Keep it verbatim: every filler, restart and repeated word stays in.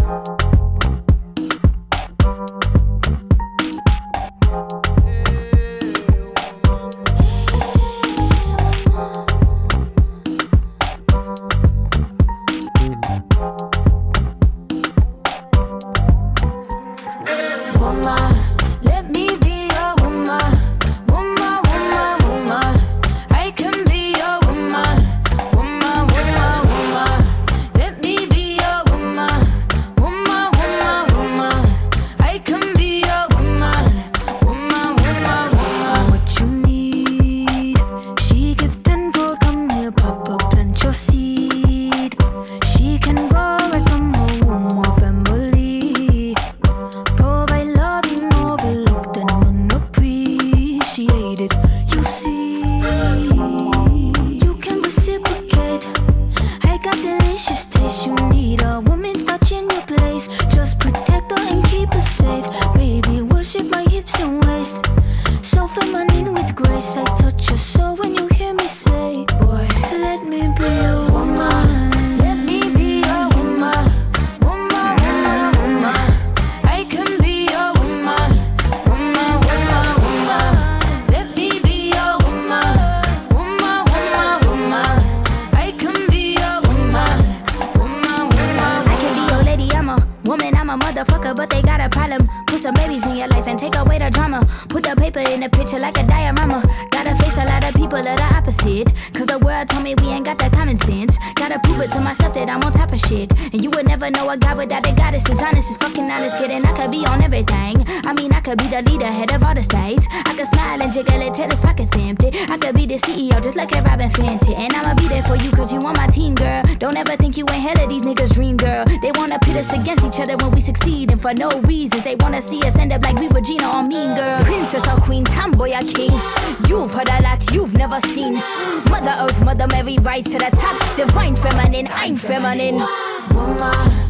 For no reasons, they wanna see us end up like we were Gina or Mean Girl. Princess or queen, tomboy or king. You've heard a lot you've never seen. Mother Earth, Mother Mary, rise to the top. Divine feminine, I'm feminine. Woman.